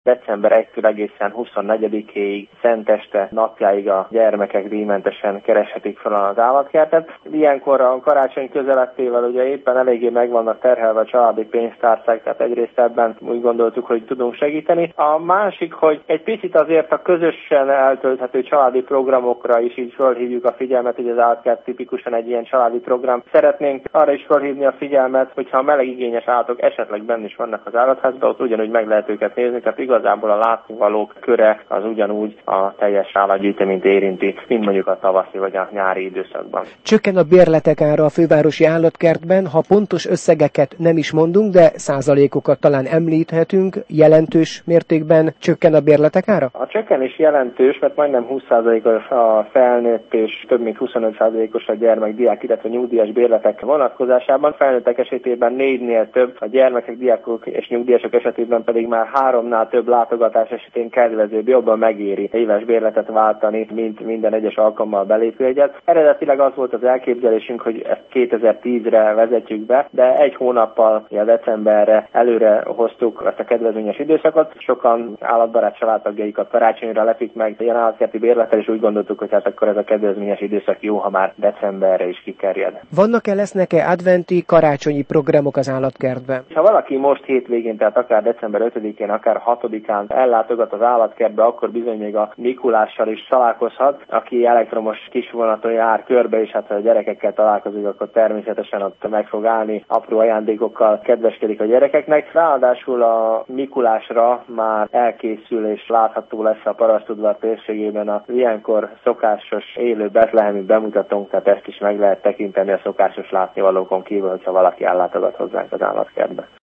december 1-től egészen 24-ig, szenteste napjáig a gyermekek díjmentesen kereshetik fel az állatkertet. Ilyenkor a karácsony közelettével ugye éppen eléggé meg vannak terhelve a családi pénztárcák, tehát egyrészt ebben úgy gondoltuk, hogy tudunk segíteni. A másik, hogy egy picit azért a közösen eltölthető családi programokra is így felhívjuk a figyelmet, hogy az állatkert tipikusan egy ilyen családi program. Szeretnénk arra is felhívni a figyelmet, hogyha a melegigényes állatok esetleg benne is vannak az állatházban, ott ugyanúgy meg lehet őket nézni, tehát igazából a látnivalók köre az ugyanúgy a teljes állatgyűjteményt érinti, mint mondjuk a tavaszi vagy a nyári időszakban. Csökken a bérletek ára a fővárosi állatkertben, ha pontos összegeket nem is mondunk, de százalékokat talán említhetünk, jelentős mértékben csökken a bérletek ára? A csökkenés jelentős, mert majdnem 20%-os a felnőtt és több mint 25%-os a gyermek, diák, illetve nyugdíjas bérletek vonatkozásában. Felnőttek esetében 4-nél több, a gyermekek, diákok és nyugdíjasok esetében pedig már 3-nál több látogatás esetén kedvezőbb, jobban megéri éves bérletet váltani, mint minden egyes alkalommal belépőjegyet. Eredetileg az volt az elképzelésünk, hogy ezt 2010-re vezetjük be, de egy hónappal, a decemberre előre hoztuk ezt a kedvezményes időszakot. Sokan állatbarát családtagjaikat karácsonyra lepik meg ilyen állatkerti bérlettel, és úgy gondoltuk, hogy hát akkor ez a kedvezményes időszak jó, ha már decemberre is kikerjed. Vannak-e, lesznek-e adventi, karácsonyi programok az állatkertben? Ha valaki most hétvégén, tehát akár december 5-én, akár 6-án ellátogat az állatkertbe, akkor bizony még a Mikulással is találkozhat, aki elektromos kisvonaton jár körbe, és hát ha a gyerekekkel találkozik, akkor természetesen ott meg fog állni, apró ajándékokkal kedveskedik a gyerekeknek. Ráadásul a Mikulásra már elkészül és látható lesz a Parasztudvar térségében az ilyenkor szokásos élő betlehemi bemutatónk, tehát ezt is meg lehet tekinteni a szokásos látnivalókon kívül, hogyha valaki ellátogat hozzánk az állatkertbe.